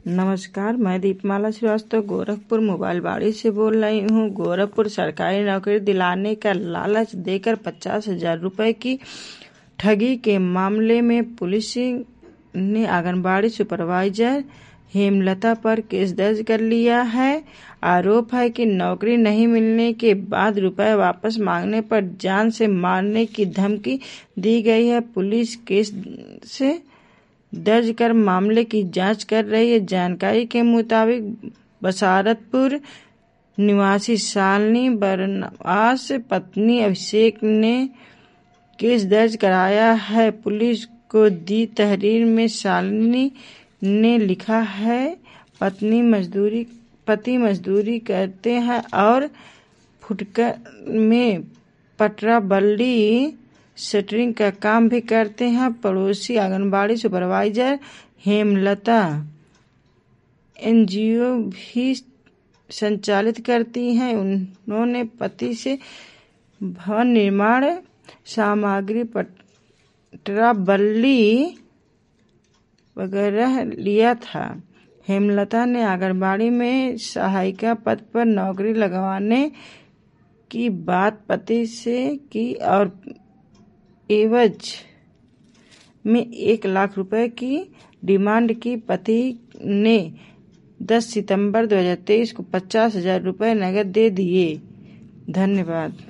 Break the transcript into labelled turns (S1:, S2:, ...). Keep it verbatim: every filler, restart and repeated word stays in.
S1: नमस्कार, मैं दीपमाला श्रीवास्तव गोरखपुर मोबाइल बाड़ी से बोल रही हूँ। गोरखपुर सरकारी नौकरी दिलाने का लालच देकर पचास हजार रुपए की ठगी के मामले में पुलिस ने आंगनबाड़ी सुपरवाइजर हेमलता पर केस दर्ज कर लिया है। आरोप है कि नौकरी नहीं मिलने के बाद रुपए वापस मांगने पर जान से मारने की धमकी दी गई है। पुलिस केस से दर्ज कर मामले की जांच कर रही है। जानकारी के मुताबिक बसारतपुर निवासी शालिनी बरनवास पत्नी अभिषेक ने केस दर्ज कराया है। पुलिस को दी तहरीर में शालिनी ने लिखा है, पत्नी मजदूरी पति मजदूरी करते हैं और फुटकर में पटरा बल्ली शटरिंग का काम भी करते हैं। पड़ोसी आंगनबाड़ी सुपरवाइजर हेमलता एनजीओ भी संचालित करती हैं। उन्होंने पति से भवन निर्माण सामग्री, पटरा बल्ली वगैरह लिया था। हेमलता ने आंगनबाड़ी में सहायिका पद पर नौकरी लगवाने की बात पति से की और एवज में एक लाख रुपए की डिमांड की। पति ने दस सितंबर दो हज़ार तेईस को पचास हजार रुपए नकद दे दिए। धन्यवाद।